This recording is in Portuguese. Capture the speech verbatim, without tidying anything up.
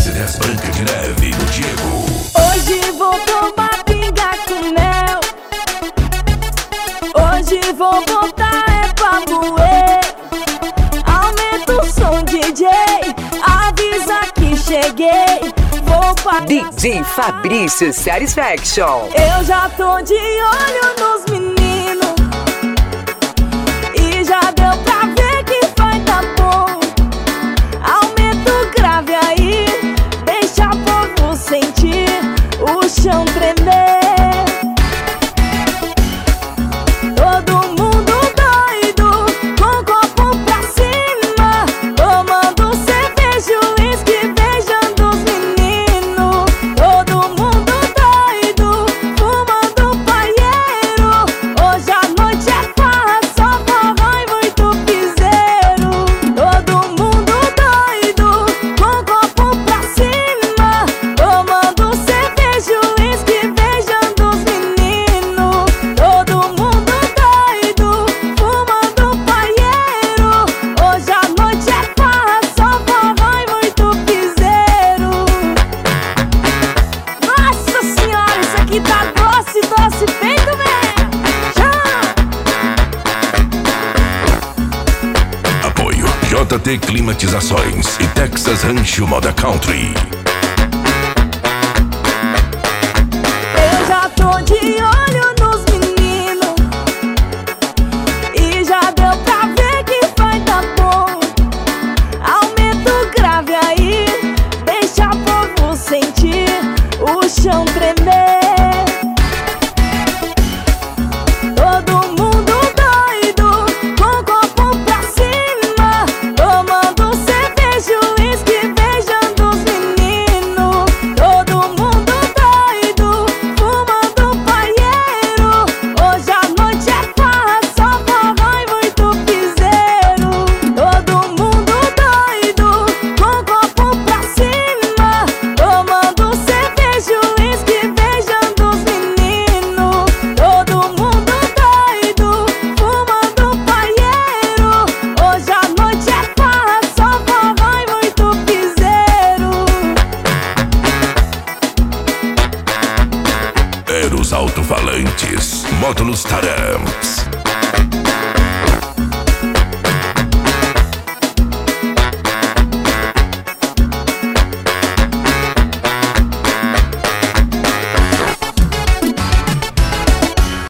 dez e dez Branca de Neve do Diego. Hoje vou tomar pinga com mel. Hoje vou botar é pra moer. Aumenta o som, D J, avisa que cheguei. Vou pagar. D J Fabrício Satisfaction. Eu já tô de olho nos meninos e já deu pra ver que vai tá bom. Aumenta o grave aí, deixa o povo sentir o chão tremer. Todo mundo doido, com o copo pra cima, tomando cerveja, uísque, beijando os meninos. Todo mundo doido, fumando paieiro. Hoje a noite é farra, só forró e muito piseiro. Todo mundo doido, com o copo pra cima, tomando cerveja, uísque, beijando os meninos. Todo mundo doido, fumando paieiro. Hoje a noite é farra, só forró e muito piseiro. Nossa senhora, isso aqui tá doce, doce feito mesmo. Apoio J T Climatizações e Texas Rancho Moda Country. Eu já tô de olho nos meninos e já deu pra ver que vai tá bom. Aumenta o grave aí, deixa o povo sentir o chão tremer. Todo mundo doido, com o copo pra cima, tomando cerveja, uísque, beijando os meninos. Todo mundo doido, fumando paieiro. Hoje a noite é farra, só forró e muito piseiro. Todo mundo doido, com o copo pra cima, tomando cerveja, uísque, beijando os meninos. Todo mundo doido, fumando paieiro. Hoje a noite é farra, só forró e muito piseiro. Eros Alto-Falantes, Módulos Taram,